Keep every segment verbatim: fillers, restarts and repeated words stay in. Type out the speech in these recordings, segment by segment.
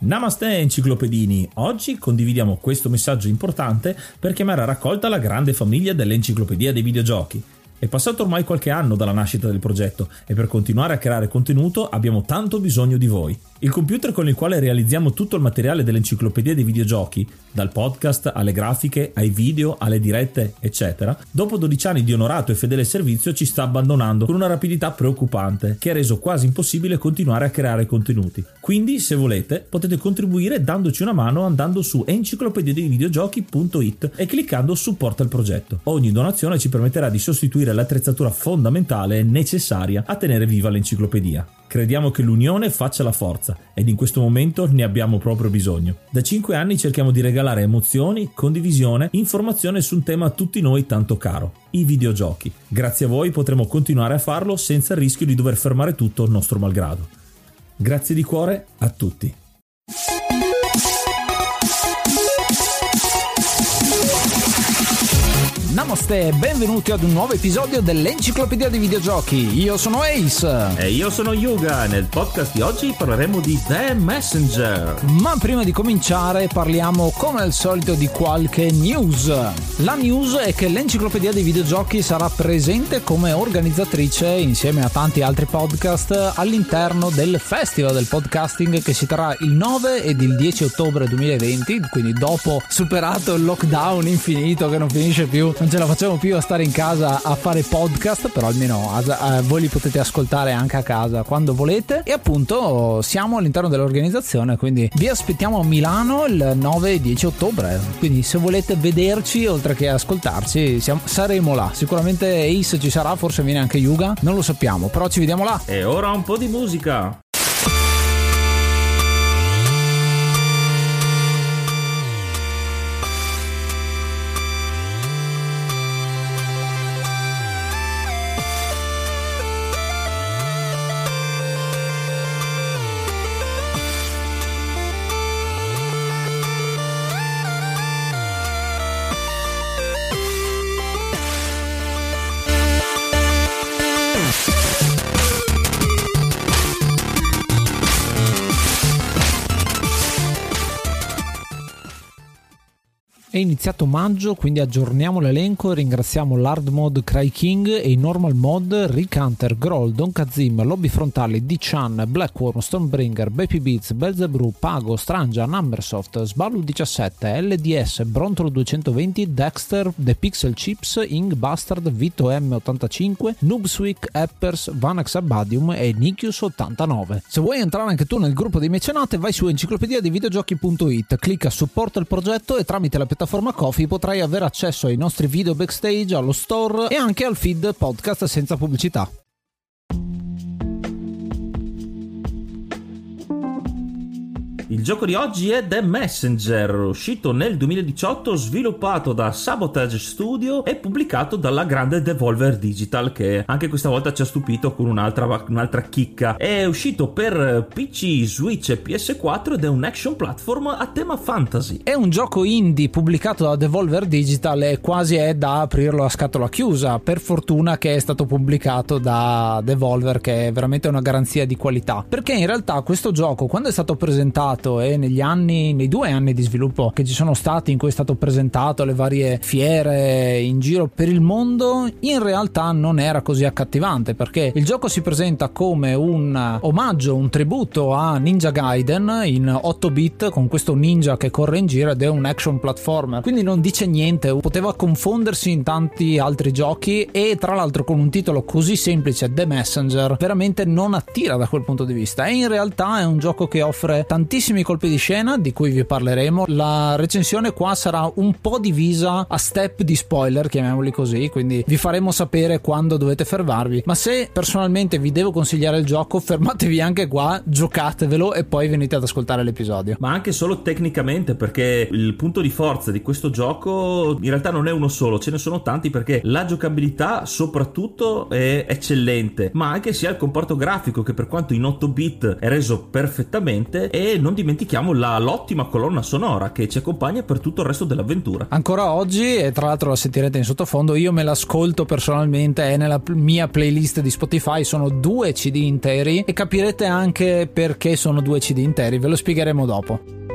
Namaste enciclopedini, oggi condividiamo questo messaggio importante per chiamare a raccolta la grande famiglia dell'enciclopedia dei videogiochi. È passato ormai qualche anno dalla nascita del progetto e per continuare a creare contenuto abbiamo tanto bisogno di voi. Il computer con il quale realizziamo tutto il materiale dell'enciclopedia dei videogiochi, dal podcast alle grafiche, ai video, alle dirette, eccetera, dopo dodici anni di onorato e fedele servizio ci sta abbandonando con una rapidità preoccupante che ha reso quasi impossibile continuare a creare contenuti. Quindi, se volete, potete contribuire dandoci una mano andando su enciclopedia dei videogiochi punto it e cliccando supporta il progetto. Ogni donazione ci permetterà di sostituire l'attrezzatura fondamentale e necessaria a tenere viva l'enciclopedia. Crediamo che l'unione faccia la forza ed in questo momento ne abbiamo proprio bisogno. Da cinque anni cerchiamo di regalare emozioni, condivisione, informazione su un tema a tutti noi tanto caro, i videogiochi. Grazie a voi potremo continuare a farlo senza il rischio di dover fermare tutto nostro malgrado. Grazie di cuore a tutti. Namaste e benvenuti ad un nuovo episodio dell'Enciclopedia dei Videogiochi. Io sono Ace. E io sono Yuga. Nel podcast di oggi parleremo di The Messenger. Ma prima di cominciare parliamo come al solito di qualche news. La news è che l'Enciclopedia dei Videogiochi sarà presente come organizzatrice insieme a tanti altri podcast all'interno del Festival del Podcasting che si terrà il nove ed il dieci ottobre duemilaventi, quindi dopo superato il lockdown infinito che non finisce più. Non ce la facciamo più a stare in casa a fare podcast, però almeno a, a, voi li potete ascoltare anche a casa quando volete. E appunto siamo all'interno dell'organizzazione, quindi vi aspettiamo a Milano il nove e dieci ottobre. Quindi se volete vederci oltre che ascoltarci siamo, saremo là. Sicuramente Ace ci sarà, forse viene anche Yuga, non lo sappiamo, però ci vediamo là. E ora un po' di musica. È iniziato maggio, quindi aggiorniamo l'elenco e ringraziamo l'Hard Mode Cry King e i Normal Mod Rick Hunter, Groll, Don Kazim, Lobby Frontali, D-Chan, Blackworm, Stonebringer, Baby Beats, Belzebrew, Pago, Strangia, Numbersoft, Sballu diciassette, L D S, Brontolo duecentoventi, Dexter, The Pixel Chips, Ing Bastard, Vito M ottantacinque, Noobswick, Eppers, Vanax Abadium e Nikius ottantanove. Se vuoi entrare anche tu nel gruppo dei mecenate, vai su enciclopedia dei videogiochi punto it, clicca supporta il progetto e tramite la piattaforma Ko-fi potrai avere accesso ai nostri video backstage, allo store e anche al feed podcast senza pubblicità. Il gioco di oggi è The Messenger, uscito nel duemiladiciotto, sviluppato da Sabotage Studio e pubblicato dalla grande Devolver Digital, che anche questa volta ci ha stupito con un'altra, un'altra chicca. È uscito per P C, Switch e P S quattro ed è un action platform a tema fantasy. È un gioco indie pubblicato da Devolver Digital e quasi è da aprirlo a scatola chiusa. Per fortuna che è stato pubblicato da Devolver, che è veramente una garanzia di qualità, perché in realtà questo gioco, quando è stato presentato e negli anni, nei due anni di sviluppo che ci sono stati in cui è stato presentato alle varie fiere in giro per il mondo, in realtà non era così accattivante, perché il gioco si presenta come un omaggio, un tributo a Ninja Gaiden in otto bit con questo ninja che corre in giro ed è un action platformer, quindi non dice niente, poteva confondersi in tanti altri giochi e tra l'altro con un titolo così semplice, The Messenger, veramente non attira da quel punto di vista. E in realtà è un gioco che offre tantissimi colpi di scena di cui vi parleremo. La recensione qua sarà un po' divisa a step di spoiler, chiamiamoli così, quindi vi faremo sapere quando dovete fermarvi, ma se personalmente vi devo consigliare il gioco, fermatevi anche qua, giocatevelo e poi venite ad ascoltare l'episodio. Ma anche solo tecnicamente, perché il punto di forza di questo gioco in realtà non è uno solo, ce ne sono tanti, perché la giocabilità soprattutto è eccellente, ma anche sia il comparto grafico che per quanto in otto bit è reso perfettamente, e non dimentichiamo la, l'ottima colonna sonora che ci accompagna per tutto il resto dell'avventura. Ancora oggi, e tra l'altro la sentirete in sottofondo, io me l'ascolto personalmente, è nella mia playlist di Spotify, sono due C D interi e capirete anche perché sono due C D interi, ve lo spiegheremo dopo.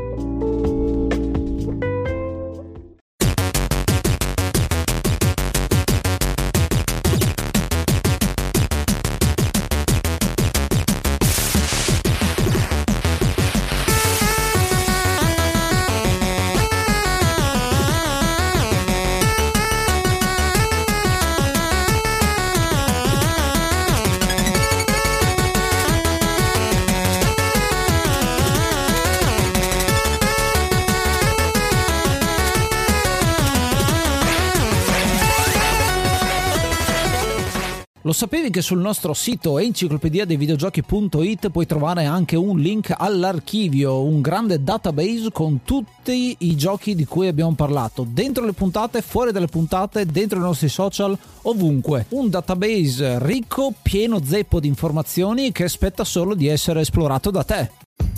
Lo sapevi che sul nostro sito enciclopedia dei videogiochi punto it puoi trovare anche un link all'archivio, un grande database con tutti i giochi di cui abbiamo parlato, dentro le puntate, fuori dalle puntate, dentro i nostri social, ovunque. Un database ricco, pieno zeppo di informazioni che aspetta solo di essere esplorato da te.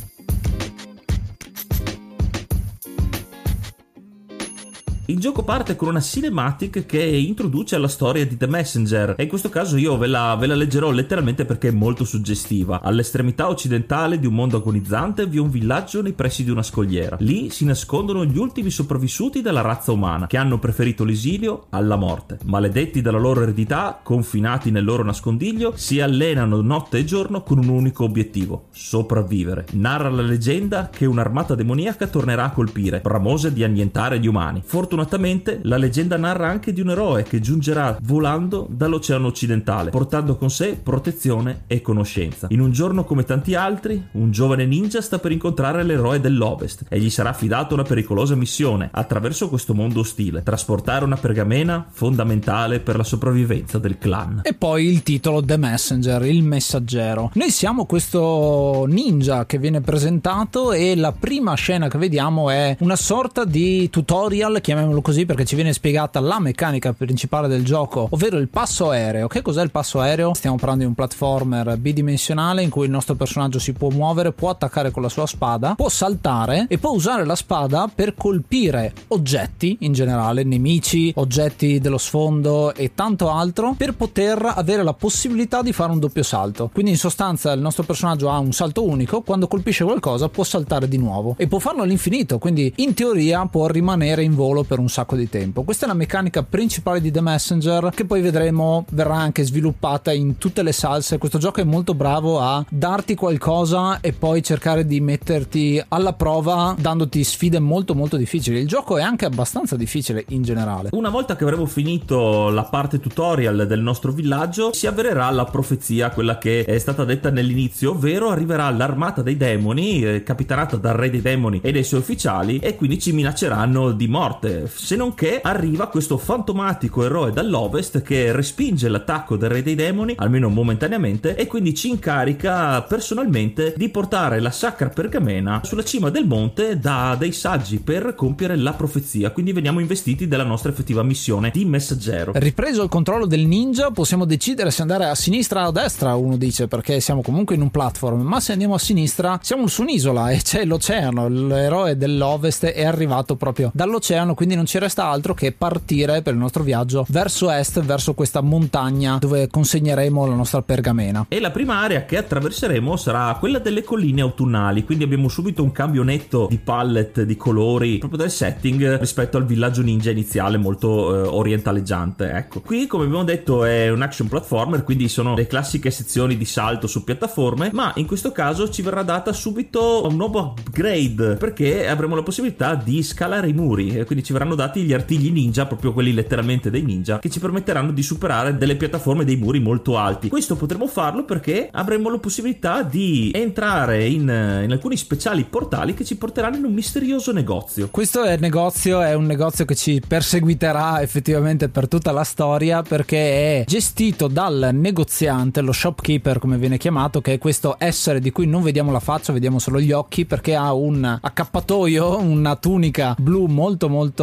Il gioco parte con una cinematic che introduce la storia di The Messenger e in questo caso io ve la, ve la leggerò letteralmente perché è molto suggestiva. All'estremità occidentale di un mondo agonizzante vi è un villaggio nei pressi di una scogliera. Lì si nascondono gli ultimi sopravvissuti della razza umana che hanno preferito l'esilio alla morte. Maledetti dalla loro eredità, confinati nel loro nascondiglio, si allenano notte e giorno con un unico obiettivo: sopravvivere. Narra la leggenda che un'armata demoniaca tornerà a colpire, bramosa di annientare gli umani. Fortunatamente Fortunatamente la leggenda narra anche di un eroe che giungerà volando dall'oceano occidentale, portando con sé protezione e conoscenza. In un giorno come tanti altri, un giovane ninja sta per incontrare l'eroe dell'Ovest e gli sarà affidata una pericolosa missione attraverso questo mondo ostile: trasportare una pergamena fondamentale per la sopravvivenza del clan. E poi il titolo The Messenger, il messaggero. Noi siamo questo ninja che viene presentato e la prima scena che vediamo è una sorta di tutorial, chiamiamolo così, perché ci viene spiegata la meccanica principale del gioco, ovvero il passo aereo. Che cos'è il passo aereo? Stiamo parlando di un platformer bidimensionale in cui il nostro personaggio si può muovere, può attaccare con la sua spada, può saltare e può usare la spada per colpire oggetti in generale, nemici, oggetti dello sfondo e tanto altro, per poter avere la possibilità di fare un doppio salto. Quindi in sostanza il nostro personaggio ha un salto unico, quando colpisce qualcosa può saltare di nuovo e può farlo all'infinito, quindi in teoria può rimanere in volo per un sacco di tempo. Questa è la meccanica principale di The Messenger, che poi vedremo verrà anche sviluppata in tutte le salse. Questo gioco è molto bravo a darti qualcosa e poi cercare di metterti alla prova dandoti sfide molto molto difficili. Il gioco è anche abbastanza difficile in generale. Una volta che avremo finito la parte tutorial del nostro villaggio, si avvererà la profezia, quella che è stata detta nell'inizio, ovvero arriverà l'armata dei demoni, eh, capitanata dal re dei demoni e dai suoi ufficiali, e quindi ci minacceranno di morte. Se non che arriva questo fantomatico eroe dall'Ovest che respinge l'attacco del re dei demoni, almeno momentaneamente, e quindi ci incarica personalmente di portare la sacra pergamena sulla cima del monte da dei saggi per compiere la profezia. Quindi veniamo investiti della nostra effettiva missione di messaggero. Ripreso il controllo del ninja, possiamo decidere se andare a sinistra o a destra, uno dice, perché siamo comunque in un platform, ma se andiamo a sinistra siamo su un'isola e c'è l'oceano. L'eroe dell'Ovest è arrivato proprio dall'oceano, quindi non ci resta altro che partire per il nostro viaggio verso est, verso questa montagna dove consegneremo la nostra pergamena. E la prima area che attraverseremo sarà quella delle colline autunnali, quindi abbiamo subito un cambio netto di palette, di colori, proprio del setting rispetto al villaggio ninja iniziale molto eh, orientaleggiante. Ecco, qui come abbiamo detto è un action platformer, quindi sono le classiche sezioni di salto su piattaforme, ma in questo caso ci verrà data subito un nuovo upgrade perché avremo la possibilità di scalare i muri, e quindi ci verranno dati gli artigli ninja, proprio quelli letteralmente dei ninja, che ci permetteranno di superare delle piattaforme, dei muri molto alti. Questo potremo farlo perché avremo la possibilità di entrare in, in alcuni speciali portali che ci porteranno in un misterioso negozio. Questo è negozio è un negozio che ci perseguiterà effettivamente per tutta la storia, perché è gestito dal negoziante, lo shopkeeper come viene chiamato, che è questo essere di cui non vediamo la faccia, vediamo solo gli occhi, perché ha un accappatoio, una tunica blu molto molto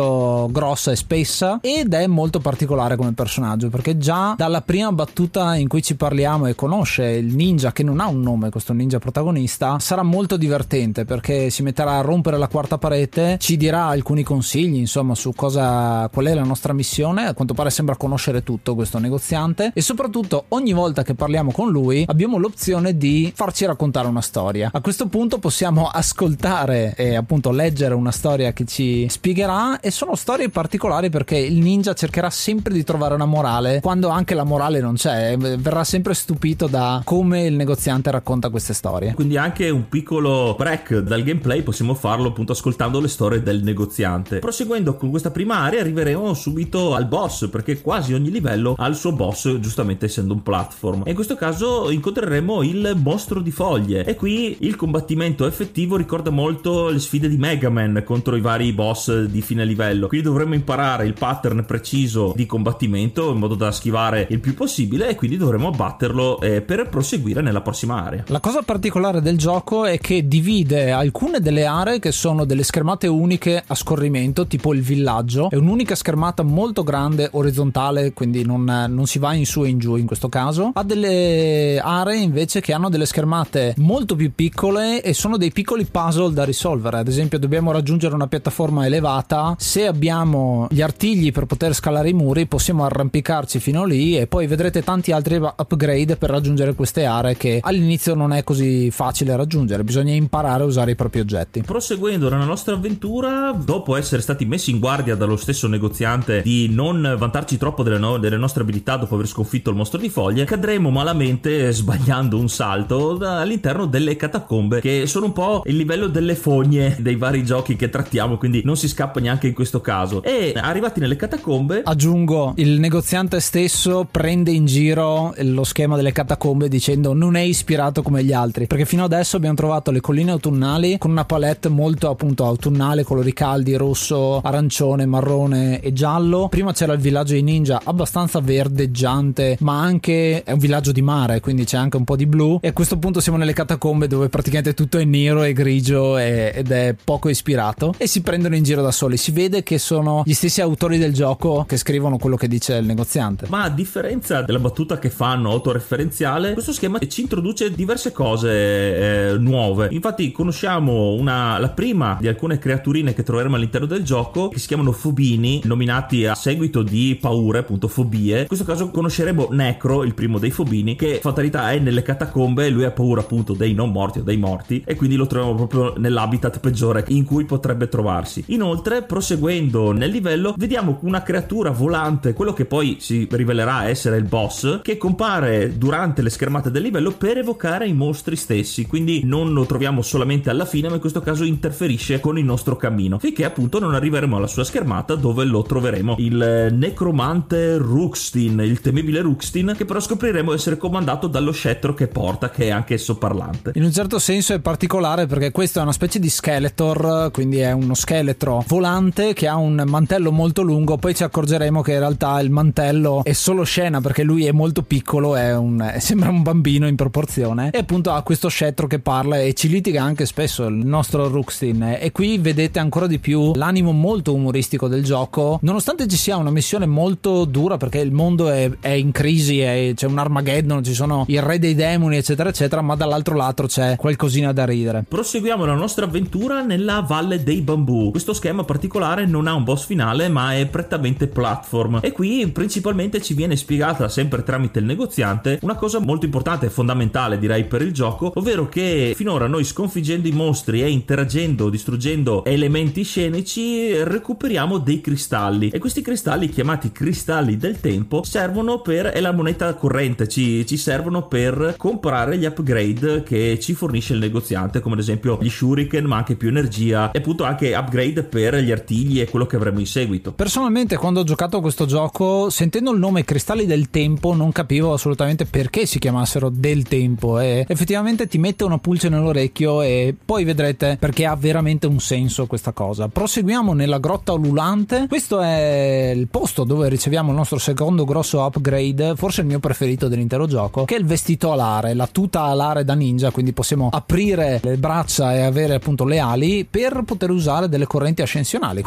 molto grossa e spessa ed è molto particolare come personaggio, perché già dalla prima battuta in cui ci parliamo e conosce il ninja, che non ha un nome, questo ninja protagonista, sarà molto divertente perché si metterà a rompere la quarta parete, ci dirà alcuni consigli insomma su cosa, qual è la nostra missione. A quanto pare sembra conoscere tutto questo negoziante, e soprattutto ogni volta che parliamo con lui abbiamo l'opzione di farci raccontare una storia. A questo punto possiamo ascoltare e appunto leggere una storia che ci spiegherà, e sono storie particolari perché il ninja cercherà sempre di trovare una morale quando anche la morale non c'è, verrà sempre stupito da come il negoziante racconta queste storie. Quindi anche un piccolo break dal gameplay possiamo farlo appunto ascoltando le storie del negoziante. Proseguendo con questa prima area arriveremo subito al boss, perché quasi ogni livello ha il suo boss, giustamente essendo un platform, e in questo caso incontreremo il mostro di foglie, e qui il combattimento effettivo ricorda molto le sfide di Mega Man contro i vari boss di fine livello, quindi dovremo imparare il pattern preciso di combattimento in modo da schivare il più possibile, e quindi dovremo abbatterlo eh, per proseguire nella prossima area. La cosa particolare del gioco è che divide alcune delle aree che sono delle schermate uniche a scorrimento, tipo il villaggio, è un'unica schermata molto grande orizzontale, quindi non, non si va in su e in giù in questo caso. Ha delle aree invece che hanno delle schermate molto più piccole e sono dei piccoli puzzle da risolvere. Ad esempio dobbiamo raggiungere una piattaforma elevata, se abbiamo gli artigli per poter scalare i muri possiamo arrampicarci fino lì, e poi vedrete tanti altri upgrade per raggiungere queste aree che all'inizio non è così facile raggiungere, bisogna imparare a usare i propri oggetti. Proseguendo nella nostra avventura, dopo essere stati messi in guardia dallo stesso negoziante di non vantarci troppo delle, no- delle nostre abilità dopo aver sconfitto il mostro di foglie, cadremo malamente sbagliando un salto all'interno delle catacombe, che sono un po' il livello delle fogne dei vari giochi che trattiamo, quindi non si scappa neanche in questo caso. E arrivati nelle catacombe, aggiungo, il negoziante stesso prende in giro lo schema delle catacombe dicendo non è ispirato come gli altri, perché fino adesso abbiamo trovato le colline autunnali con una palette molto appunto autunnale, colori caldi, rosso, arancione, marrone e giallo. Prima c'era il villaggio dei ninja abbastanza verdeggiante, ma anche è un villaggio di mare, quindi c'è anche un po' di blu, e a questo punto siamo nelle catacombe dove praticamente tutto è nero e grigio e, ed è poco ispirato, e si prendono in giro da soli. Si vede che sono gli stessi autori del gioco che scrivono quello che dice il negoziante. Ma a differenza della battuta che fanno autoreferenziale, questo schema ci introduce diverse cose eh, nuove. Infatti conosciamo una, la prima di alcune creaturine che troveremo all'interno del gioco, che si chiamano fobini, nominati a seguito di paure, appunto fobie. In questo caso conosceremo Necro, il primo dei fobini, che fatalità è nelle catacombe, lui ha paura appunto dei non morti o dei morti, e quindi lo troviamo proprio nell'habitat peggiore in cui potrebbe trovarsi. Inoltre, proseguendo nel livello, vediamo una creatura volante, quello che poi si rivelerà essere il boss, che compare durante le schermate del livello per evocare i mostri stessi, quindi non lo troviamo solamente alla fine, ma in questo caso interferisce con il nostro cammino, finché appunto non arriveremo alla sua schermata dove lo troveremo, il necromante Ruxtin, il temibile Ruxtin, che però scopriremo essere comandato dallo scettro che porta, che è anch'esso parlante. In un certo senso è particolare perché questo è una specie di Skeletor, quindi è uno scheletro volante che ha un mantello molto lungo. Poi ci accorgeremo che in realtà il mantello è solo scena perché lui è molto piccolo, è un, sembra un bambino in proporzione, e appunto ha questo scettro che parla e ci litiga anche spesso il nostro Ruxtin. E qui vedete ancora di più l'animo molto umoristico del gioco, nonostante ci sia una missione molto dura perché il mondo è, è in crisi, è, c'è un Armageddon, ci sono il re dei demoni eccetera eccetera, ma dall'altro lato c'è qualcosina da ridere. Proseguiamo la nostra avventura nella Valle dei Bambù. Questo schema particolare non ha un boss finale, ma è prettamente platform, e qui principalmente ci viene spiegata, sempre tramite il negoziante, una cosa molto importante e fondamentale direi per il gioco, ovvero che finora noi sconfiggendo i mostri e interagendo, distruggendo elementi scenici, recuperiamo dei cristalli, e questi cristalli, chiamati cristalli del tempo, servono per, è la moneta corrente, ci, ci servono per comprare gli upgrade che ci fornisce il negoziante, come ad esempio gli shuriken, ma anche più energia, e appunto anche upgrade per gli artigli e quello che avremo in seguito. Personalmente, quando ho giocato a questo gioco, sentendo il nome cristalli del tempo, non capivo assolutamente perché si chiamassero del tempo, e effettivamente ti mette una pulce nell'orecchio e poi vedrete perché ha veramente un senso questa cosa. Proseguiamo nella grotta ululante. Questo è il posto dove riceviamo il nostro secondo grosso upgrade, forse il mio preferito dell'intero gioco, che è il vestito alare, la tuta alare da ninja, quindi possiamo aprire le braccia e avere appunto le ali per poter usare delle correnti ascensionali. Questo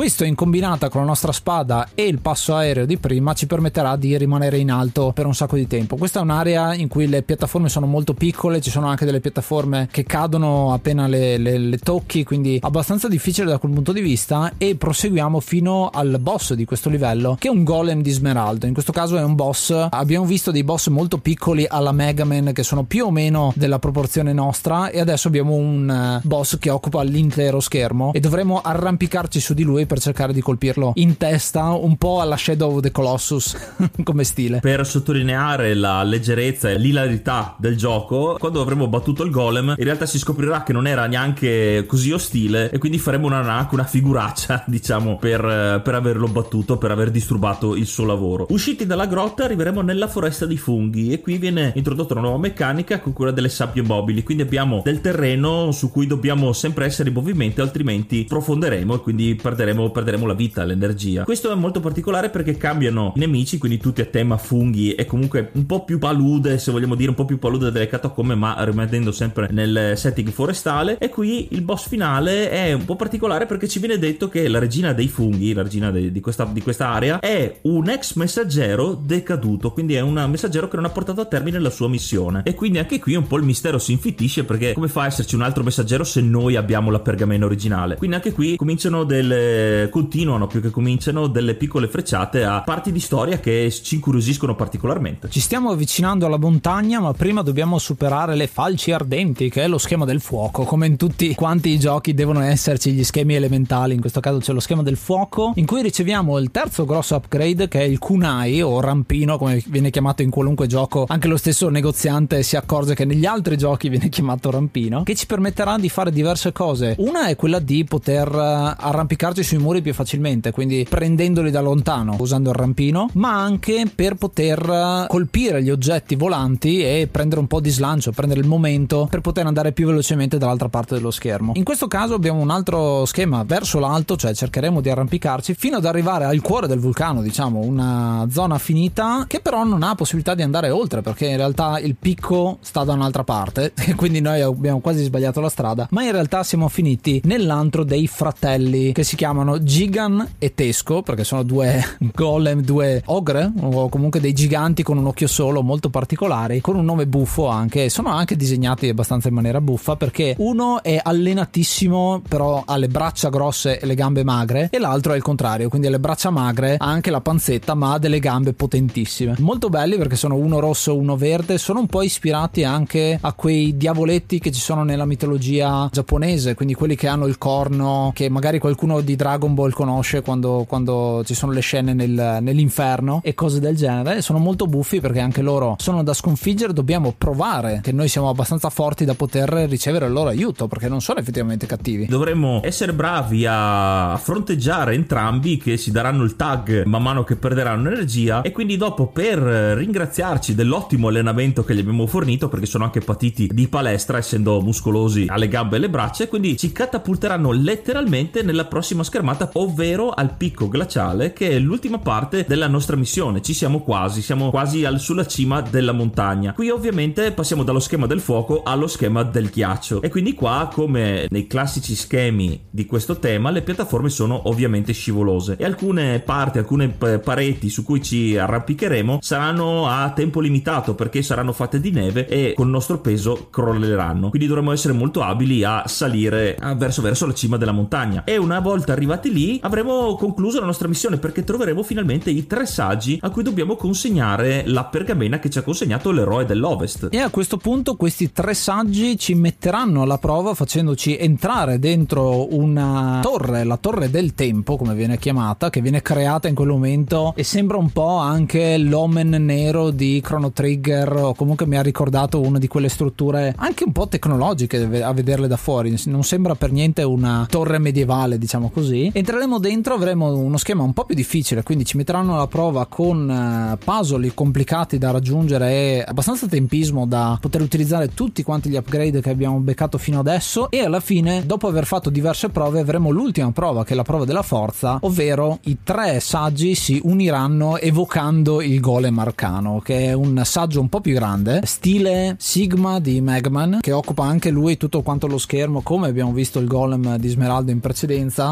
Questo in combinata con la nostra spada e il passo aereo di prima ci permetterà di rimanere in alto per un sacco di tempo. Questa è un'area in cui le piattaforme sono molto piccole, ci sono anche delle piattaforme che cadono appena le, le, le tocchi, quindi abbastanza difficile da quel punto di vista, e proseguiamo fino al boss di questo livello, che è un golem di smeraldo. In questo caso è un boss, abbiamo visto dei boss molto piccoli alla Mega Man che sono più o meno della proporzione nostra, e adesso abbiamo un boss che occupa l'intero schermo e dovremo arrampicarci su di lui per cercare di colpirlo in testa, un po' alla Shadow of the Colossus come stile. Per sottolineare la leggerezza e l'ilarità del gioco, quando avremo battuto il golem in realtà si scoprirà che non era neanche così ostile, e quindi faremo una, anche una figuraccia, diciamo, per, per averlo battuto, per aver disturbato il suo lavoro. Usciti dalla grotta arriveremo nella foresta di funghi, e qui viene introdotta una nuova meccanica con quella delle sabbie mobili, quindi abbiamo del terreno su cui dobbiamo sempre essere in movimento, altrimenti profonderemo e quindi perderemo, perderemo la vita, l'energia. Questo è molto particolare perché cambiano i nemici, quindi tutti a tema funghi e comunque un po' più palude, se vogliamo dire un po' più palude delle catacombe, ma rimanendo sempre nel setting forestale. E qui il boss finale è un po' particolare perché ci viene detto che la regina dei funghi, la regina de, di, questa, di questa area, è un ex messaggero decaduto, quindi è un messaggero che non ha portato a termine la sua missione. E quindi anche qui un po' il mistero si infittisce, perché come fa a esserci un altro messaggero se noi abbiamo la pergamena originale? Quindi anche qui cominciano delle continuano più che cominciano delle piccole frecciate a parti di storia che ci incuriosiscono particolarmente. Ci stiamo avvicinando alla montagna, ma prima dobbiamo superare le falci ardenti, che è lo schema del fuoco. Come in tutti quanti i giochi devono esserci gli schemi elementali, in questo caso c'è lo schema del fuoco, in cui riceviamo il terzo grosso upgrade, che è il kunai o rampino, come viene chiamato in qualunque gioco. Anche lo stesso negoziante si accorge che negli altri giochi viene chiamato rampino, che ci permetterà di fare diverse cose. Una è quella di poter arrampicarci sui muri più facilmente, quindi prendendoli da lontano usando il rampino, ma anche per poter colpire gli oggetti volanti e prendere un po' di slancio, prendere il momento per poter andare più velocemente dall'altra parte dello schermo. In questo caso abbiamo un altro schema verso l'alto, cioè cercheremo di arrampicarci fino ad arrivare al cuore del vulcano, diciamo una zona finita che però non ha possibilità di andare oltre, perché in realtà il picco sta da un'altra parte e quindi noi abbiamo quasi sbagliato la strada, ma in realtà siamo finiti nell'antro dei fratelli che si chiamano Gigan e Tesco, perché sono due golem, due ogre o comunque dei giganti con un occhio solo, molto particolari, con un nome buffo anche. Sono anche disegnati abbastanza in maniera buffa, perché uno è allenatissimo però ha le braccia grosse e le gambe magre, e l'altro è il contrario, quindi ha le braccia magre, ha anche la panzetta ma ha delle gambe potentissime. Molto belli perché sono uno rosso e uno verde, sono un po' ispirati anche a quei diavoletti che ci sono nella mitologia giapponese, quindi quelli che hanno il corno, che magari qualcuno di Dragon Ball conosce quando, quando ci sono le scene nel, nell'inferno e cose del genere. Sono molto buffi perché anche loro sono da sconfiggere, dobbiamo provare che noi siamo abbastanza forti da poter ricevere il loro aiuto, perché non sono effettivamente cattivi. Dovremmo essere bravi a fronteggiare entrambi, che si daranno il tag man mano che perderanno energia, e quindi dopo, per ringraziarci dell'ottimo allenamento che gli abbiamo fornito, perché sono anche patiti di palestra essendo muscolosi alle gambe e alle braccia, e quindi ci catapulteranno letteralmente nella prossima schermata, ovvero al picco glaciale, che è l'ultima parte della nostra missione. Ci siamo quasi, siamo quasi al, sulla cima della montagna. Qui ovviamente passiamo dallo schema del fuoco allo schema del ghiaccio, e quindi qua, come nei classici schemi di questo tema, le piattaforme sono ovviamente scivolose, e alcune parti, alcune pareti su cui ci arrampicheremo saranno a tempo limitato perché saranno fatte di neve e col nostro peso crolleranno, quindi dovremo essere molto abili a salire verso verso la cima della montagna. E una volta arrivati lì avremo concluso la nostra missione, perché troveremo finalmente i tre saggi a cui dobbiamo consegnare la pergamena che ci ha consegnato l'eroe dell'Ovest. E a questo punto questi tre saggi ci metteranno alla prova facendoci entrare dentro una torre, la torre del tempo come viene chiamata, che viene creata in quel momento e sembra un po' anche l'omen nero di Chrono Trigger, o comunque mi ha ricordato una di quelle strutture anche un po' tecnologiche a vederle da fuori, non sembra per niente una torre medievale, diciamo così. Entreremo dentro, avremo uno schema un po' più difficile, quindi ci metteranno alla prova con puzzle complicati da raggiungere e abbastanza tempismo da poter utilizzare tutti quanti gli upgrade che abbiamo beccato fino adesso, e alla fine, dopo aver fatto diverse prove, avremo l'ultima prova, che è la prova della forza, ovvero i tre saggi si uniranno evocando il golem arcano, che è un saggio un po' più grande, stile Sigma di Mega Man, che occupa anche lui tutto quanto lo schermo come abbiamo visto il golem di Smeraldo in precedenza, però ha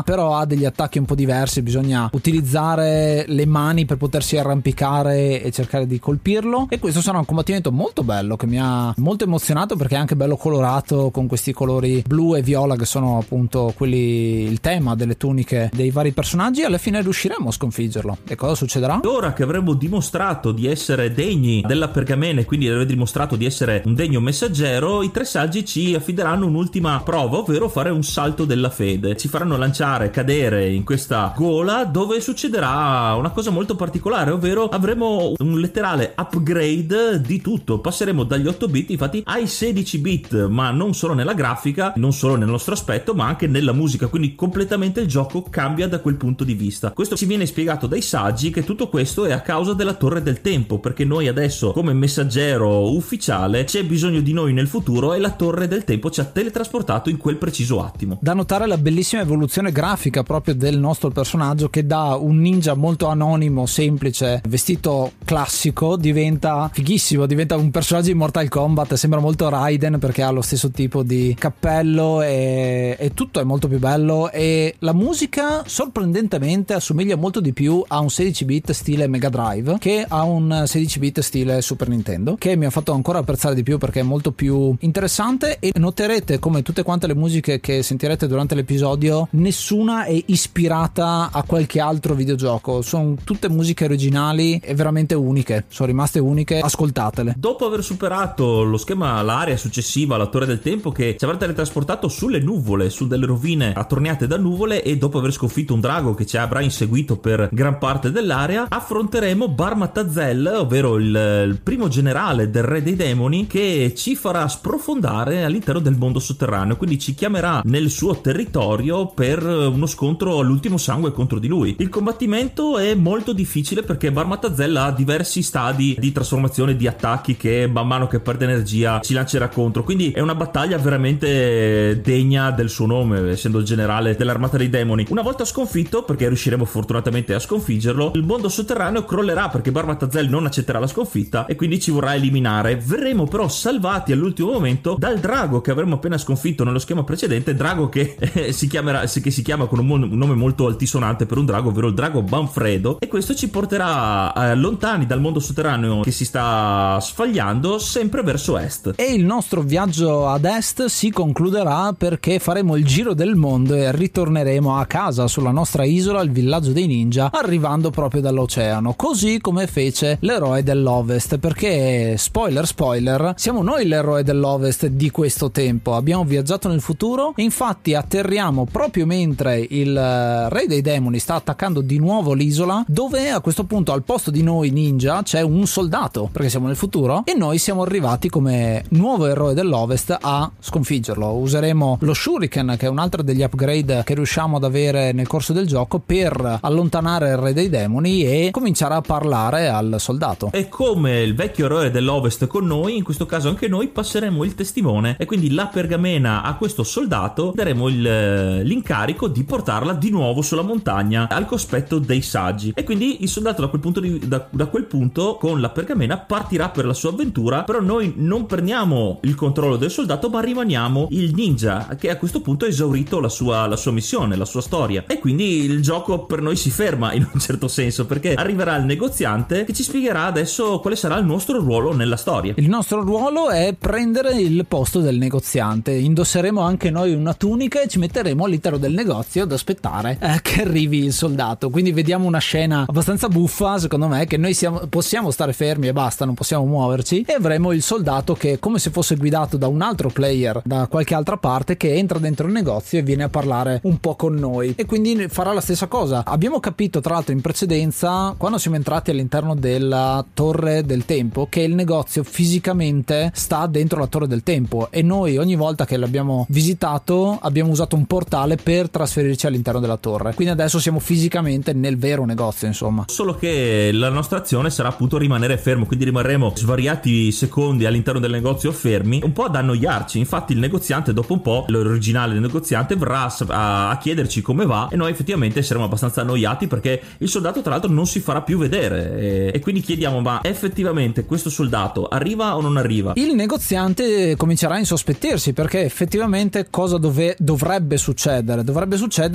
degli attacchi un po' diversi, bisogna utilizzare le mani per potersi arrampicare e cercare di colpirlo, e questo sarà un combattimento molto bello che mi ha molto emozionato perché è anche bello colorato con questi colori blu e viola che sono appunto quelli, il tema delle tuniche dei vari personaggi. Alla fine riusciremo a sconfiggerlo. E cosa succederà? Ora che avremo dimostrato di essere degni della pergamena e quindi aver dimostrato di essere un degno messaggero, i tre saggi ci affideranno un'ultima prova, ovvero fare un salto della fede. Ci faranno lanciare, cadere in questa gola dove succederà una cosa molto particolare, ovvero avremo un letterale upgrade di tutto. Passeremo dagli otto bit infatti ai sedici bit, ma non solo nella grafica, non solo nel nostro aspetto, ma anche nella musica, quindi completamente il gioco cambia da quel punto di vista. Questo ci viene spiegato dai saggi che tutto questo è a causa della Torre del Tempo, perché noi adesso come messaggero ufficiale c'è bisogno di noi nel futuro e la Torre del Tempo ci ha teletrasportato in quel preciso attimo. Da notare la bellissima evoluzione grafica proprio del nostro personaggio, che da un ninja molto anonimo, semplice, vestito classico, diventa fighissimo, diventa un personaggio di Mortal Kombat, sembra molto Raiden perché ha lo stesso tipo di cappello e, e tutto è molto più bello, e la musica sorprendentemente assomiglia molto di più a un sedici bit stile Mega Drive che a un sedici bit stile Super Nintendo, che mi ha fatto ancora apprezzare di più perché è molto più interessante. E noterete come tutte quante le musiche che sentirete durante l'episodio, nessuna è ispirata a qualche altro videogioco, sono tutte musiche originali e veramente uniche, sono rimaste uniche, ascoltatele. Dopo aver superato lo schema, l'area successiva alla Torre del Tempo che ci avrà teletrasportato sulle nuvole, su delle rovine attorniate da nuvole, e dopo aver sconfitto un drago che ci avrà inseguito per gran parte dell'area, affronteremo Barmatazel, ovvero il, il primo generale del Re dei Demoni, che ci farà sprofondare all'interno del mondo sotterraneo, quindi ci chiamerà nel suo territorio per uno scontro all'ultimo sangue contro di lui. Il combattimento è molto difficile perché Barmatazel ha diversi stadi di trasformazione, di attacchi che man mano che perde energia ci lancerà contro, quindi è una battaglia veramente degna del suo nome, essendo il generale dell'armata dei demoni. Una volta sconfitto, perché riusciremo fortunatamente a sconfiggerlo, il mondo sotterraneo crollerà perché Barmatazel non accetterà la sconfitta e quindi ci vorrà eliminare. Verremo però salvati all'ultimo momento dal drago che avremmo appena sconfitto nello schema precedente, drago che eh, si chiamerà che si chiama con un, mo- un nome molto altisonante per un drago, ovvero il drago Banfredo, e questo ci porterà eh, lontani dal mondo sotterraneo che si sta sfagliando sempre verso est. E il nostro viaggio ad est si concluderà perché faremo il giro del mondo e ritorneremo a casa sulla nostra isola, il villaggio dei ninja, arrivando proprio dall'oceano, così come fece l'eroe dell'Ovest, perché spoiler spoiler, siamo noi l'eroe dell'Ovest di questo tempo. Abbiamo viaggiato nel futuro e infatti atterriamo proprio mentre il Re dei Demoni sta attaccando di nuovo l'isola, dove a questo punto al posto di noi ninja c'è un soldato, perché siamo nel futuro, e noi siamo arrivati come nuovo eroe dell'Ovest a sconfiggerlo. Useremo lo Shuriken, che è un altro degli upgrade che riusciamo ad avere nel corso del gioco, per allontanare il Re dei Demoni e cominciare a parlare al soldato. E come il vecchio eroe dell'Ovest con noi, in questo caso anche noi passeremo il testimone, e quindi la pergamena a questo soldato, daremo il, l'incarico di portarla di nuovo sulla montagna al cospetto dei saggi, e quindi il soldato da quel punto di, da, da quel punto con la pergamena partirà per la sua avventura. Però noi non prendiamo il controllo del soldato, ma rimaniamo il ninja che a questo punto ha esaurito la sua, la sua missione, la sua storia, e quindi il gioco per noi si ferma in un certo senso, perché arriverà il negoziante che ci spiegherà adesso quale sarà il nostro ruolo nella storia. Il nostro ruolo è prendere il posto del negoziante, indosseremo anche noi una tunica e ci metteremo all'interno del negozio ad aspettare eh, che arrivi il soldato. Quindi vediamo una scena abbastanza buffa, secondo me, che noi siamo, possiamo stare fermi e basta, non possiamo muoverci, e avremo il soldato che, come se fosse guidato da un altro player da qualche altra parte, che entra dentro il negozio e viene a parlare un po' con noi, e quindi farà la stessa cosa. Abbiamo capito tra l'altro in precedenza, quando siamo entrati all'interno della Torre del Tempo, che il negozio fisicamente sta dentro la Torre del Tempo, e noi ogni volta che l'abbiamo visitato abbiamo usato un portale per trasferirci all'interno della torre, quindi adesso siamo fisicamente nel vero negozio, insomma. Solo che la nostra azione sarà appunto rimanere fermo, quindi rimarremo svariati secondi all'interno del negozio fermi, un po' ad annoiarci. Infatti il negoziante, dopo un po', l'originale negoziante verrà a, a chiederci come va, e noi effettivamente saremo abbastanza annoiati perché il soldato tra l'altro non si farà più vedere, e, e quindi chiediamo: ma effettivamente questo soldato arriva o non arriva? Il negoziante comincerà a insospettirsi, perché effettivamente cosa dove, dovrebbe succedere? Dovrebbe succedere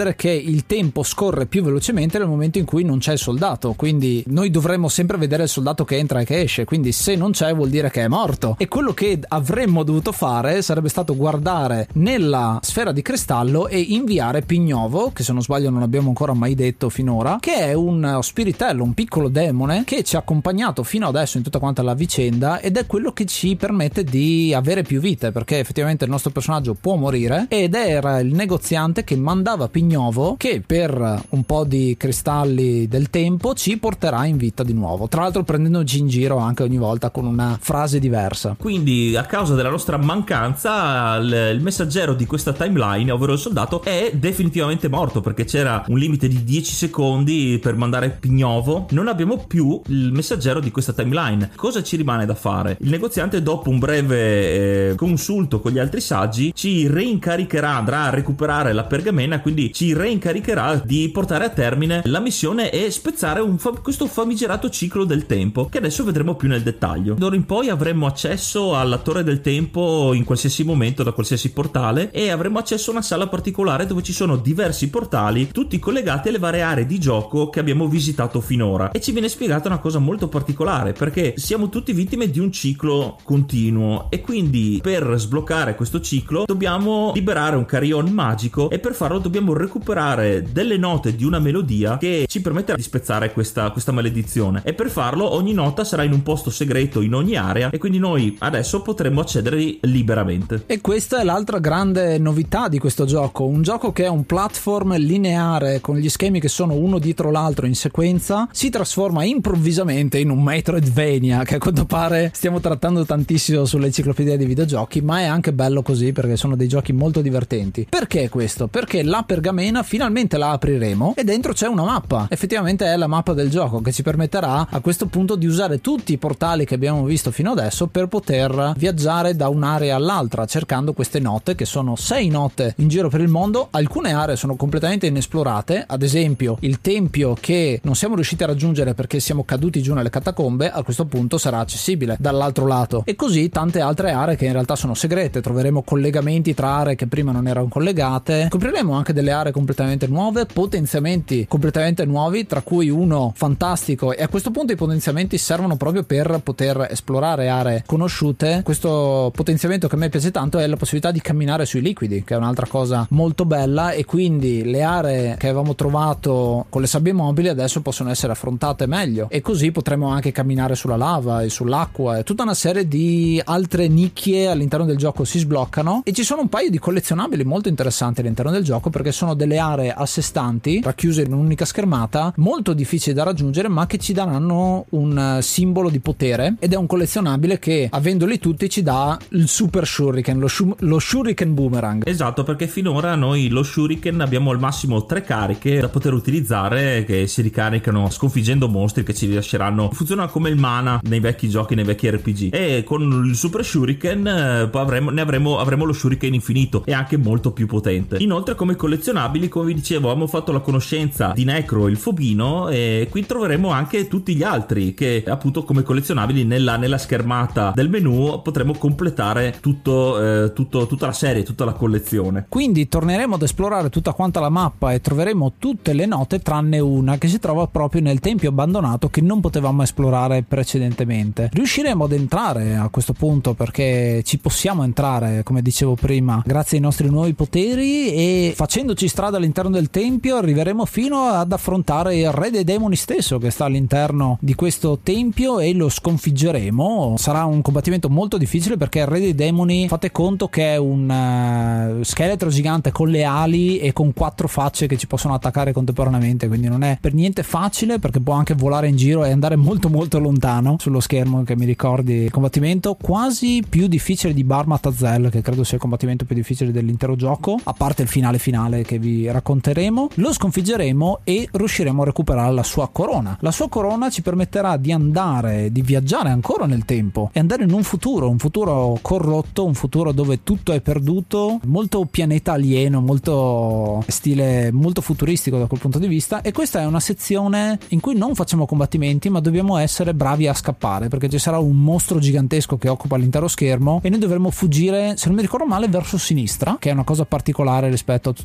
succedere che il tempo scorre più velocemente nel momento in cui non c'è il soldato, quindi noi dovremmo sempre vedere il soldato che entra e che esce, quindi se non c'è vuol dire che è morto. E quello che avremmo dovuto fare sarebbe stato guardare nella sfera di cristallo e inviare Pignovo, che se non sbaglio non abbiamo ancora mai detto finora, che è un spiritello, un piccolo demone che ci ha accompagnato fino adesso in tutta quanta la vicenda ed è quello che ci permette di avere più vite, perché effettivamente il nostro personaggio può morire, ed era il negoziante che mandava Pignovo, che per un po' di cristalli del tempo ci porterà in vita di nuovo, tra l'altro prendendoci in giro anche ogni volta con una frase diversa. Quindi a causa della nostra mancanza il, il messaggero di questa timeline, ovvero il soldato, è definitivamente morto, perché c'era un limite di dieci secondi per mandare Pignovo. Non abbiamo più il messaggero di questa timeline. Cosa ci rimane da fare? Il negoziante, dopo un breve eh, consulto con gli altri saggi, ci reincaricherà, andrà a recuperare la pergamena, quindi ci reincaricherà di portare a termine la missione e spezzare un fa- questo famigerato ciclo del tempo, che adesso vedremo più nel dettaglio. D'ora in poi avremo accesso alla torre del tempo in qualsiasi momento da qualsiasi portale, e avremo accesso a una sala particolare dove ci sono diversi portali, tutti collegati alle varie aree di gioco che abbiamo visitato finora. E ci viene spiegata una cosa molto particolare, perché siamo tutti vittime di un ciclo continuo, e quindi per sbloccare questo ciclo dobbiamo liberare un carillon magico, e per farlo dobbiamo recuperare delle note di una melodia che ci permetterà di spezzare questa, questa maledizione. E per farlo ogni nota sarà in un posto segreto in ogni area, e quindi noi adesso potremo accedere liberamente. E questa è l'altra grande novità di questo gioco, un gioco che è un platform lineare con gli schemi che sono uno dietro l'altro in sequenza, si trasforma improvvisamente in un Metroidvania, che a quanto pare stiamo trattando tantissimo sull'enciclopedia dei videogiochi, ma è anche bello così perché sono dei giochi molto divertenti. Perché questo? Perché la pergamena finalmente la apriremo e dentro c'è una mappa, effettivamente è la mappa del gioco, che ci permetterà a questo punto di usare tutti i portali che abbiamo visto fino adesso per poter viaggiare da un'area all'altra cercando queste note, che sono sei note in giro per il mondo. Alcune aree sono completamente inesplorate, ad esempio il tempio che non siamo riusciti a raggiungere perché siamo caduti giù nelle catacombe, a questo punto sarà accessibile dall'altro lato, e così tante altre aree che in realtà sono segrete. Troveremo collegamenti tra aree che prima non erano collegate, scopriremo anche delle aree completamente nuove, potenziamenti completamente nuovi, tra cui uno fantastico, e a questo punto i potenziamenti servono proprio per poter esplorare aree conosciute. Questo potenziamento che a me piace tanto è la possibilità di camminare sui liquidi, che è un'altra cosa molto bella, e quindi le aree che avevamo trovato con le sabbie mobili adesso possono essere affrontate meglio, e così potremo anche camminare sulla lava e sull'acqua, e tutta una serie di altre nicchie all'interno del gioco si sbloccano. E ci sono un paio di collezionabili molto interessanti all'interno del gioco, perché sono delle aree a sé stanti racchiuse in un'unica schermata, molto difficili da raggiungere, ma che ci daranno un simbolo di potere, ed è un collezionabile che, avendoli tutti, ci dà il super shuriken, lo, shu- lo shuriken boomerang. Esatto, perché finora noi lo shuriken abbiamo al massimo tre cariche da poter utilizzare, che si ricaricano sconfiggendo mostri che ci rilasceranno, funziona come il mana nei vecchi giochi, nei vecchi R P G, e con il super shuriken eh, avremo, ne avremo, avremo lo shuriken infinito e anche molto più potente. Inoltre, come collezionabili, come vi dicevo, abbiamo fatto la conoscenza di Necro, il Fobino, e qui troveremo anche tutti gli altri che appunto come collezionabili nella, nella schermata del menu potremo completare tutto, eh, tutto, tutta la serie, tutta la collezione. Quindi torneremo ad esplorare tutta quanta la mappa e troveremo tutte le note tranne una, che si trova proprio nel tempio abbandonato che non potevamo esplorare precedentemente. Riusciremo ad entrare a questo punto, perché ci possiamo entrare, come dicevo prima, grazie ai nostri nuovi poteri, e facendoci strada all'interno del tempio arriveremo fino ad affrontare il re dei demoni stesso, che sta all'interno di questo tempio, e lo sconfiggeremo. Sarà un combattimento molto difficile, perché il re dei demoni, fate conto che è un uh, scheletro gigante con le ali e con quattro facce che ci possono attaccare contemporaneamente, quindi non è per niente facile, perché può anche volare in giro e andare molto molto lontano sullo schermo, che mi ricordi il combattimento quasi più difficile di Barmat Azel, che credo sia il combattimento più difficile dell'intero gioco, a parte il finale finale che vi racconteremo. Lo sconfiggeremo e riusciremo a recuperare la sua corona. La sua corona ci permetterà di andare, di viaggiare ancora nel tempo e andare in un futuro, un futuro corrotto, un futuro dove tutto è perduto, molto pianeta alieno, molto stile, molto futuristico da quel punto di vista. E questa è una sezione in cui non facciamo combattimenti, ma dobbiamo essere bravi a scappare, perché ci sarà un mostro gigantesco che occupa l'intero schermo e noi dovremo fuggire, se non mi ricordo male, verso sinistra, che è una cosa particolare rispetto a tutto il resto del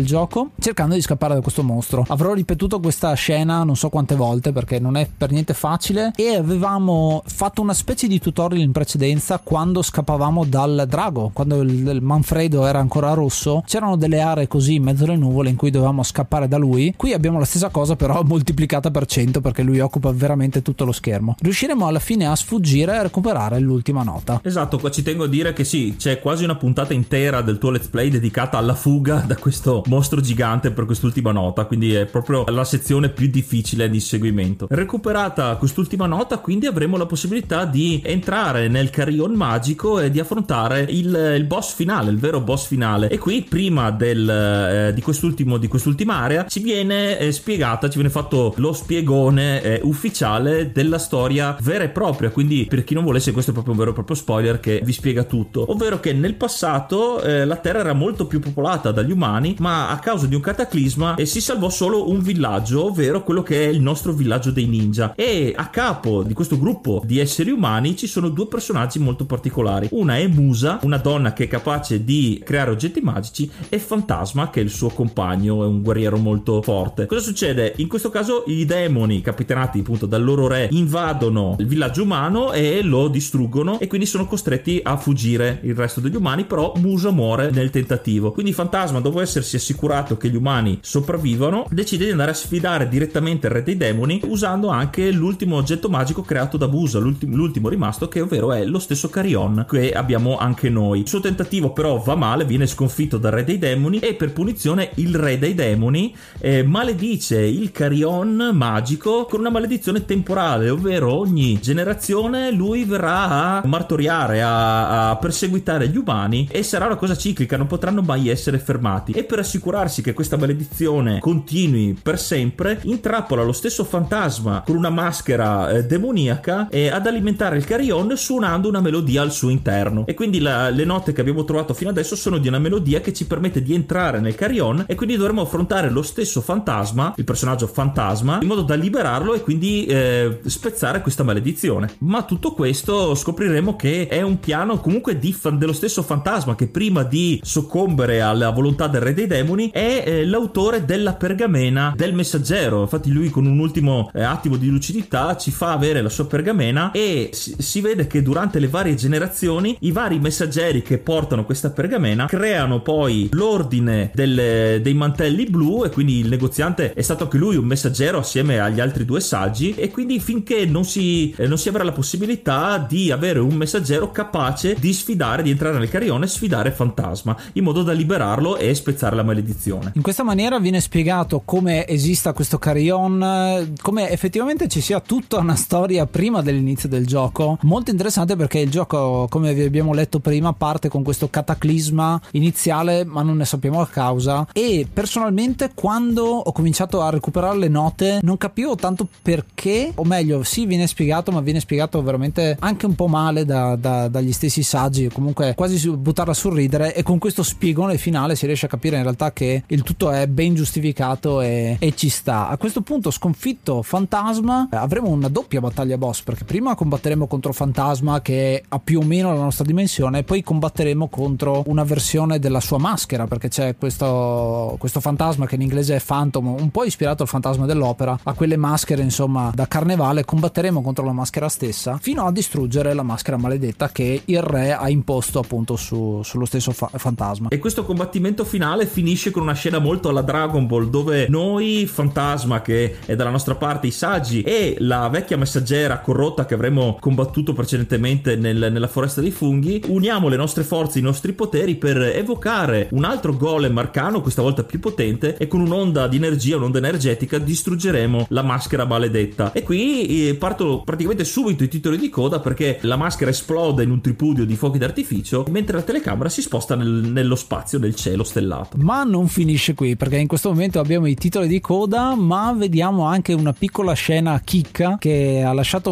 del gioco cercando di scappare da questo mostro. Avrò ripetuto questa scena non so quante volte perché non è per niente facile, e avevamo fatto una specie di tutorial in precedenza quando scappavamo dal drago, quando il, il Manfredo era ancora rosso. C'erano delle aree così in mezzo alle nuvole in cui dovevamo scappare da lui. Qui abbiamo la stessa cosa però moltiplicata per cento perché lui occupa veramente tutto lo schermo. Riusciremo alla fine a sfuggire e a recuperare l'ultima nota. Esatto, qua ci tengo a dire che sì, c'è quasi una puntata intera del tuo let's play dedicata alla fuga da questo mostro gigante per quest'ultima nota, quindi è proprio la sezione più difficile di seguimento. Recuperata quest'ultima nota, quindi avremo la possibilità di entrare nel carillon magico e di affrontare il, il boss finale, il vero boss finale. E qui prima del, eh, di quest'ultimo di quest'ultima area ci viene eh, spiegata, ci viene fatto lo spiegone eh, ufficiale della storia vera e propria, quindi per chi non volesse questo è proprio un vero e proprio spoiler che vi spiega tutto, ovvero che nel passato eh, la Terra era molto più popolata dagli umani, ma a causa di un cataclisma eh, si salvò solo un villaggio, ovvero quello che è il nostro villaggio dei ninja, e a capo di questo gruppo di esseri umani ci sono due personaggi molto particolari. Una è Musa, una donna che è capace di creare oggetti magici, e Fantasma, che è il suo compagno, è un guerriero molto forte. Cosa succede? In questo caso i demoni, capitanati appunto dal loro re, invadono il villaggio umano e lo distruggono, e quindi sono costretti a fuggire il resto degli umani, però Musa muore nel tentativo. Quindi Fantasma, dopo essersi assicurato che gli umani sopravvivano, decide di andare a sfidare direttamente il re dei demoni usando anche l'ultimo oggetto magico creato da Musa, l'ultimo, l'ultimo rimasto, che ovvero è lo stesso carillon che abbiamo anche noi. Il suo tentativo però va male, viene sconfitto dal re dei demoni, e per punizione il re dei demoni eh, maledice il carillon magico con una maledizione temporale, ovvero ogni generazione lui verrà a martoriare, a, a perseguitare gli umani, e sarà una cosa ciclica, non potranno mai essere fermati. E per assicurarsi che questa maledizione continui per sempre, intrappola lo stesso Fantasma con una maschera eh, demoniaca eh, ad alimentare il carillon suonando una melodia al suo interno. E quindi la, le note che abbiamo trovato fino adesso sono di una melodia che ci permette di entrare nel carillon, e quindi dovremo affrontare lo stesso Fantasma, il personaggio Fantasma, in modo da liberarlo e quindi eh, spezzare questa maledizione. Ma tutto questo scopriremo che è un piano comunque di fan, dello stesso Fantasma, che prima di soccombere alla volontà del re dei demoni è eh, l'autore della pergamena del messaggero. Infatti lui con un ultimo eh, attimo di lucidità ci fa avere la sua pergamena, e si, si vede che durante le varie generazioni i vari messaggeri che portano questa pergamena creano poi l'ordine delle, dei mantelli blu, e quindi il negoziante è stato anche lui un messaggero assieme agli altri due saggi, e quindi finché non si, eh, non si avrà la possibilità di avere un messaggero capace di sfidare, di entrare nel carillon e sfidare Fantasma in modo da liberarlo e spezzare la maledizione. In questa maniera viene spiegato come esista questo carillon, come effettivamente ci sia tutta una storia prima dell'inizio del gioco, molto interessante, perché il gioco, come vi abbiamo letto prima, parte con questo cataclisma iniziale ma non ne sappiamo la causa, e personalmente quando ho cominciato a recuperare le note non capivo tanto perché, o meglio sì, viene spiegato, ma viene spiegato veramente anche un po' male da, da, dagli stessi saggi, comunque quasi su, buttarla sul ridere, e con questo spiegone finale si riesce a capire in realtà che il tutto è ben giustificato e, e ci sta. A questo punto, sconfitto Fantasma, avremo una doppia battaglia boss, perché prima combatteremo contro Fantasma che ha più o meno la nostra dimensione, e poi combatteremo contro una versione della sua maschera, perché c'è questo, questo Fantasma che in inglese è Phantom, un po' ispirato al Fantasma dell'Opera, a quelle maschere insomma da carnevale. Combatteremo contro la maschera stessa fino a distruggere la maschera maledetta che il re ha imposto appunto su, sullo stesso fa- Fantasma. E questo combattimento finale finisce con una scena molto alla Dragon Ball, dove noi, Fantasma che è dalla nostra parte, i saggi, e la vecchia messaggera corrotta che avremmo combattuto precedentemente nel, nella foresta dei funghi, uniamo le nostre forze, i nostri poteri per evocare un altro golem arcano, questa volta più potente, e con un'onda di energia, un'onda energetica, distruggeremo la maschera maledetta. E qui eh, partono praticamente subito i titoli di coda, perché la maschera esplode in un tripudio di fuochi d'artificio, mentre la telecamera si sposta nel, nello spazio, nel cielo stellato. Ma non finisce qui, perché in questo momento abbiamo i titoli di coda, ma vediamo anche una piccola scena chicca che ha lasciato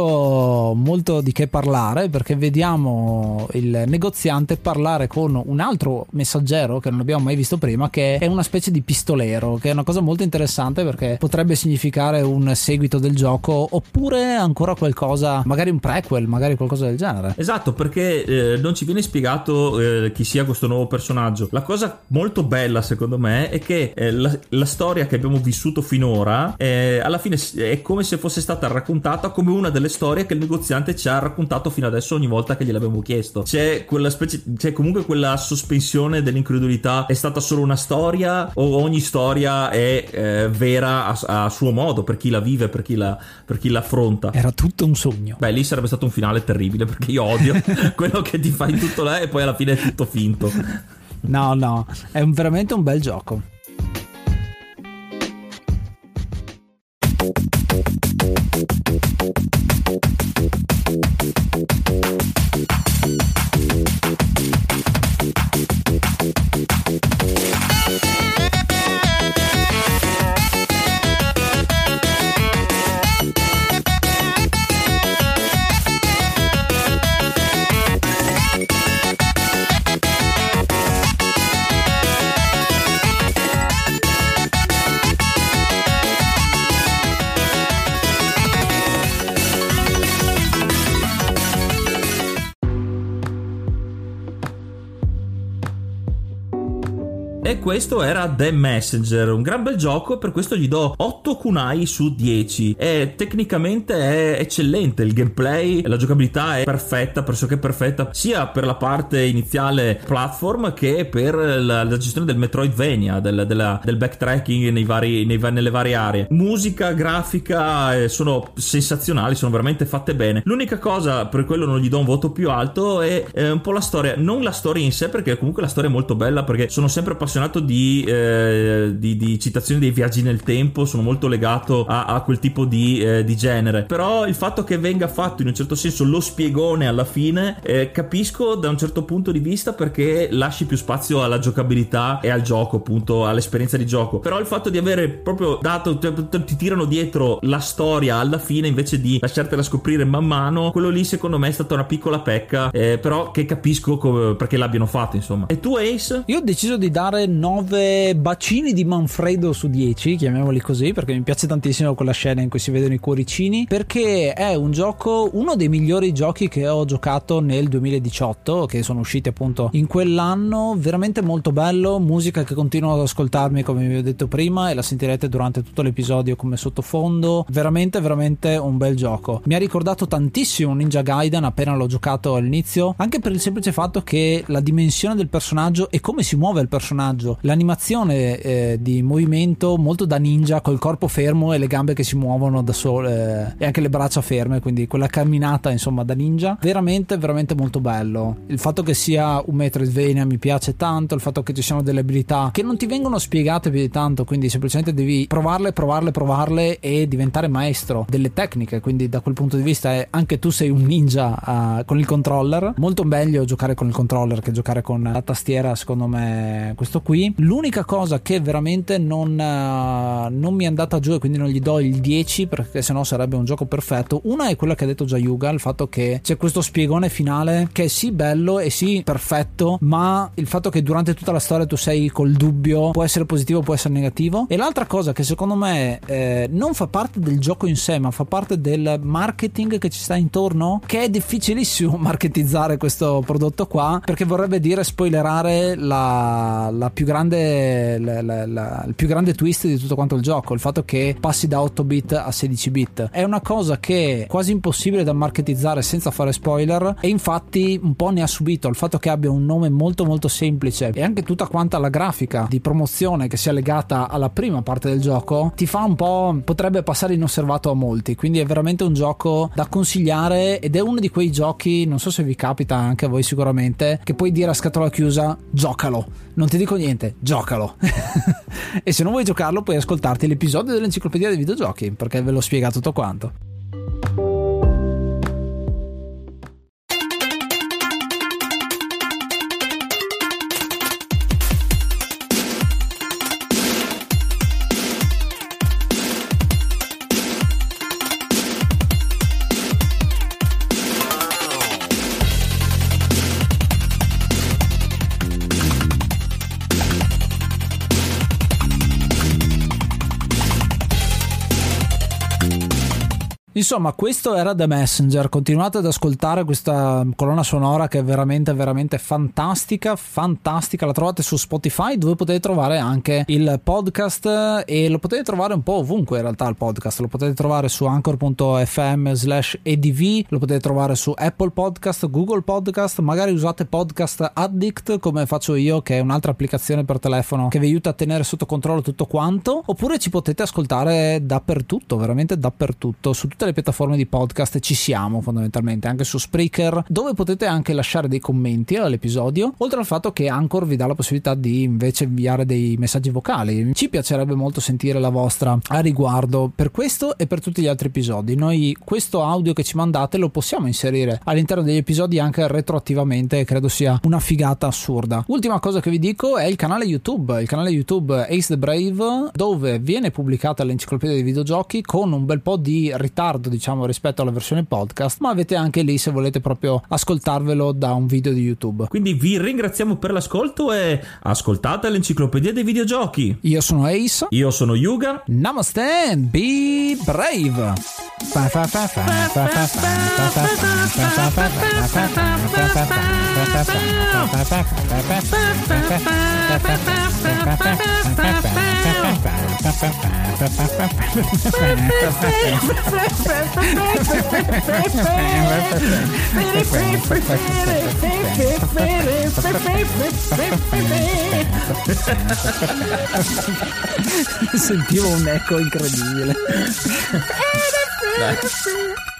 molto molto di che parlare, perché vediamo il negoziante parlare con un altro messaggero che non abbiamo mai visto prima, che è una specie di pistolero, che è una cosa molto interessante perché potrebbe significare un seguito del gioco, oppure ancora qualcosa, magari un prequel, magari qualcosa del genere. Esatto, perché eh, non ci viene spiegato eh, chi sia questo nuovo personaggio. La cosa molto bella secondo me è che eh, la, la storia che abbiamo vissuto finora eh, alla fine è come se fosse stata raccontata come una delle storie che il negoziante ci ha raccontato fino adesso ogni volta che gliel'abbiamo chiesto. C'è quella specie, c'è comunque quella sospensione dell'incredulità: è stata solo una storia o ogni storia è eh, vera a, a suo modo, per chi la vive, per chi la, per chi l'affronta. Era tutto un sogno. Beh, lì sarebbe stato un finale terribile, perché io odio quello che ti fai tutto là e poi alla fine è tutto finto. No, no, è un, veramente un bel gioco. E questo era The Messenger, un gran bel gioco, per questo gli do otto kunai su dieci. E tecnicamente è eccellente, il gameplay, la giocabilità è perfetta, pressoché perfetta, sia per la parte iniziale platform che per la, la gestione del Metroidvania, del, della, del backtracking nei vari, nei, nelle varie aree. Musica, grafica eh, sono sensazionali, sono veramente fatte bene. L'unica cosa per quello non gli do un voto più alto è, è un po' la storia, non la storia in sé, perché comunque la storia è molto bella, perché sono sempre appassionato Di, eh, di, di citazioni dei viaggi nel tempo, sono molto legato a, a quel tipo di, eh, di genere. Però il fatto che venga fatto in un certo senso lo spiegone alla fine, eh, capisco da un certo punto di vista, perché lasci più spazio alla giocabilità e al gioco, appunto all'esperienza di gioco. Però il fatto di avere proprio dato, ti tirano dietro la storia alla fine invece di lasciartela scoprire man mano, quello lì secondo me è stata una piccola pecca, eh, però che capisco come, perché l'abbiano fatto, insomma. E tu, Ace? Io ho deciso di dare nove bacini di Manfredo su dieci, chiamiamoli così, perché mi piace tantissimo quella scena in cui si vedono i cuoricini, perché è un gioco, uno dei migliori giochi che ho giocato nel duemiladiciotto, che sono usciti appunto in quell'anno. Veramente molto bello, musica che continuo ad ascoltarmi come vi ho detto prima, e la sentirete durante tutto l'episodio come sottofondo. Veramente veramente un bel gioco. Mi ha ricordato tantissimo Ninja Gaiden appena l'ho giocato all'inizio, anche per il semplice fatto che la dimensione del personaggio e come si muove il personaggio, l'animazione eh, di movimento molto da ninja, col corpo fermo e le gambe che si muovono da sole, eh, e anche le braccia ferme, quindi quella camminata insomma da ninja, veramente veramente molto bello. Il fatto che sia un Metroidvania mi piace tanto, il fatto che ci siano delle abilità che non ti vengono spiegate più di tanto, quindi semplicemente devi provarle, provarle, provarle e diventare maestro delle tecniche, quindi da quel punto di vista è, anche tu sei un ninja uh, con il controller. Molto meglio giocare con il controller che giocare con la tastiera, secondo me, questo qui. L'unica cosa che veramente non, uh, non mi è andata giù, e quindi non gli do il dieci, perché sennò sarebbe un gioco perfetto, una è quella che ha detto già Yuga, il fatto che c'è questo spiegone finale che è sì bello e sì perfetto, ma il fatto che durante tutta la storia tu sei col dubbio, può essere positivo, può essere negativo. E l'altra cosa che secondo me eh, non fa parte del gioco in sé, ma fa parte del marketing che ci sta intorno, che è difficilissimo marketizzare questo prodotto qua, perché vorrebbe dire spoilerare la, la più grande la, la, la, il più grande twist di tutto quanto il gioco, il fatto che passi da otto bit a sedici bit. È una cosa che è quasi impossibile da marketizzare senza fare spoiler, e infatti un po' ne ha subito il fatto che abbia un nome molto molto semplice, e anche tutta quanta la grafica di promozione che sia legata alla prima parte del gioco ti fa un po', potrebbe passare inosservato a molti. Quindi è veramente un gioco da consigliare, ed è uno di quei giochi, non so se vi capita anche a voi sicuramente, che puoi dire a scatola chiusa giocalo, non ti dico niente, giocalo. E se non vuoi giocarlo puoi ascoltarti l'episodio dell'enciclopedia dei videogiochi, perché ve l'ho spiegato tutto quanto. Insomma, questo era The Messenger. Continuate ad ascoltare questa colonna sonora che è veramente veramente fantastica, fantastica. La trovate su Spotify, dove potete trovare anche il podcast, e lo potete trovare un po' ovunque in realtà il podcast. Lo potete trovare su anchor punto effe emme slash e di vi, lo potete trovare su Apple Podcast, Google Podcast, magari usate Podcast Addict come faccio io, che è un'altra applicazione per telefono che vi aiuta a tenere sotto controllo tutto quanto, oppure ci potete ascoltare dappertutto, veramente dappertutto, su tutte le piattaforme di podcast ci siamo fondamentalmente, anche su Spreaker, dove potete anche lasciare dei commenti all'episodio, oltre al fatto che Anchor vi dà la possibilità di invece inviare dei messaggi vocali. Ci piacerebbe molto sentire la vostra a riguardo per questo e per tutti gli altri episodi. Noi questo audio che ci mandate lo possiamo inserire all'interno degli episodi anche retroattivamente, e credo sia una figata assurda. Ultima cosa che vi dico è il canale YouTube, il canale YouTube Ace the Brave, dove viene pubblicata l'enciclopedia dei videogiochi con un bel po' di ritardo, diciamo, rispetto alla versione podcast, ma avete anche lì, se volete proprio ascoltarvelo, da un video di YouTube. Quindi vi ringraziamo per l'ascolto e ascoltate l'enciclopedia dei videogiochi. Io sono Ace. Io sono Yuga. Namaste and be brave. Sentivo un eco incredibile. Dai.